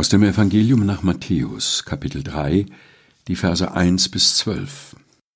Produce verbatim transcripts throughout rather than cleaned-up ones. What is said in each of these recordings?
Aus dem Evangelium nach Matthäus, Kapitel drei, die Verse eins bis zwölf.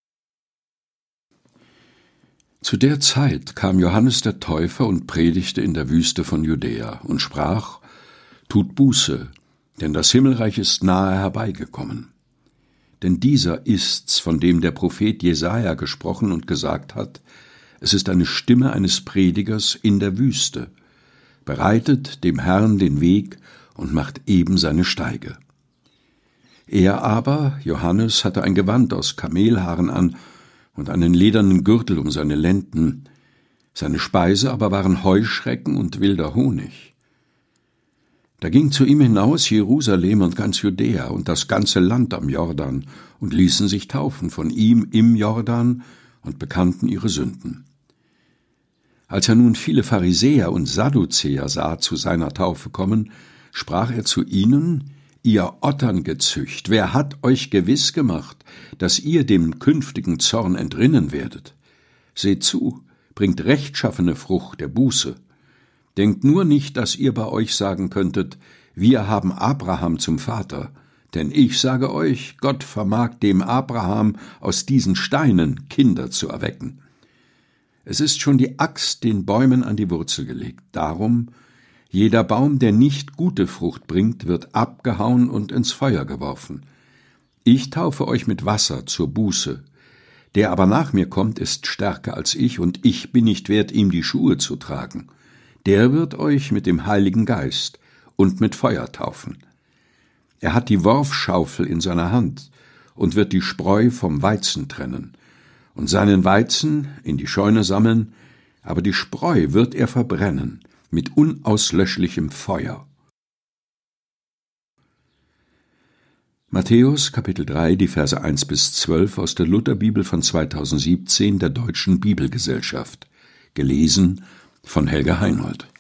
Zu der Zeit kam Johannes der Täufer und predigte in der Wüste von Judäa und sprach: Tut Buße, denn das Himmelreich ist nahe herbeigekommen. Denn dieser ist's, von dem der Prophet Jesaja gesprochen und gesagt hat: Es ist eine Stimme eines Predigers in der Wüste. Bereitet dem Herrn den Weg und macht eben seine Steige. Er aber, Johannes, hatte ein Gewand aus Kamelhaaren an und einen ledernen Gürtel um seine Lenden. Seine Speise aber waren Heuschrecken und wilder Honig. Da ging zu ihm hinaus Jerusalem und ganz Judäa und das ganze Land am Jordan und ließen sich taufen von ihm im Jordan und bekannten ihre Sünden. Als er nun viele Pharisäer und Sadduzäer sah zu seiner Taufe kommen, sprach er zu ihnen: Ihr Otterngezücht, wer hat euch gewiss gemacht, dass ihr dem künftigen Zorn entrinnen werdet? Seht zu, bringt rechtschaffene Frucht der Buße. Denkt nur nicht, dass ihr bei euch sagen könntet: Wir haben Abraham zum Vater. Denn ich sage euch, Gott vermag dem Abraham aus diesen Steinen Kinder zu erwecken. Es ist schon die Axt den Bäumen an die Wurzel gelegt. Darum, jeder Baum, der nicht gute Frucht bringt, wird abgehauen und ins Feuer geworfen. Ich taufe euch mit Wasser zur Buße. Der aber nach mir kommt, ist stärker als ich, und ich bin nicht wert, ihm die Schuhe zu tragen. Der wird euch mit dem Heiligen Geist und mit Feuer taufen. Er hat die Worfschaufel in seiner Hand und wird die Spreu vom Weizen trennen und seinen Weizen in die Scheune sammeln, aber die Spreu wird er verbrennen mit unauslöschlichem Feuer. Matthäus, Kapitel drei, die Verse eins bis zwölf aus der Lutherbibel von zweitausendsiebzehn der Deutschen Bibelgesellschaft. Gelesen von Helga Heinold.